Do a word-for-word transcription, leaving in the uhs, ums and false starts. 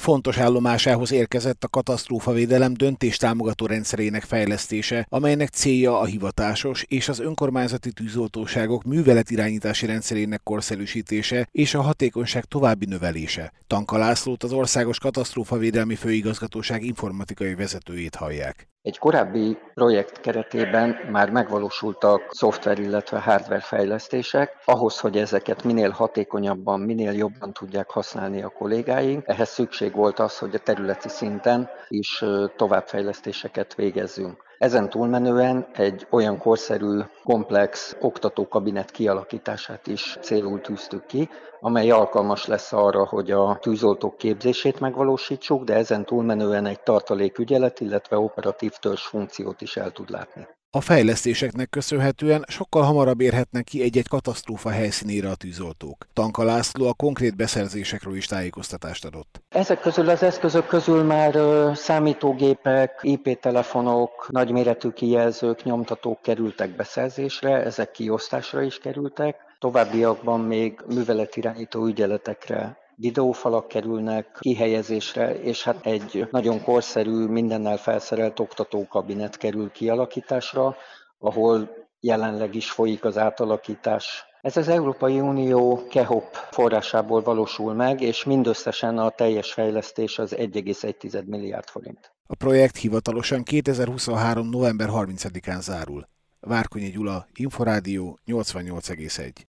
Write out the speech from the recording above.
Fontos állomásához érkezett a katasztrófavédelem döntéstámogató rendszerének fejlesztése, amelynek célja a hivatásos és az önkormányzati tűzoltóságok műveletirányítási rendszerének korszerűsítése és a hatékonyság további növelése. Tanka Lászlót, az Országos Katasztrófavédelmi Főigazgatóság informatikai vezetőjét hallják. Egy korábbi projekt keretében már megvalósultak szoftver, illetve hardware fejlesztések. Ahhoz, hogy ezeket minél hatékonyabban, minél jobban tudják használni a kollégáink, ehhez szükség volt az, hogy a területi szinten is továbbfejlesztéseket végezzünk. Ezen túlmenően egy olyan korszerű, komplex oktatókabinet kialakítását is célul tűztük ki, amely alkalmas lesz arra, hogy a tűzoltók képzését megvalósítsuk, de ezen túlmenően egy tartalékügyelet, illetve operatív törzs funkciót is el tud látni. A fejlesztéseknek köszönhetően sokkal hamarabb érhetnek ki egy-egy katasztrófa helyszínére a tűzoltók. Tanka László a konkrét beszerzésekről is tájékoztatást adott. Ezek közül az eszközök közül már számítógépek, I P-telefonok, nagyméretű kijelzők, nyomtatók kerültek beszerzésre, ezek kiosztásra is kerültek. Továbbiakban még műveletirányító ügyeletekre videófalak kerülnek kihelyezésre, és hát egy nagyon korszerű, mindennel felszerelt oktatókabinet kerül kialakításra, ahol jelenleg is folyik az átalakítás. Ez az Európai Unió KEHOP forrásából valósul meg, és mindösszesen a teljes fejlesztés az egy egész egy milliárd forint. A projekt hivatalosan kétezer-huszonhárom. november harmincadikán zárul. Várkonyi Gyula, Inforádió nyolcvannyolc egész egy.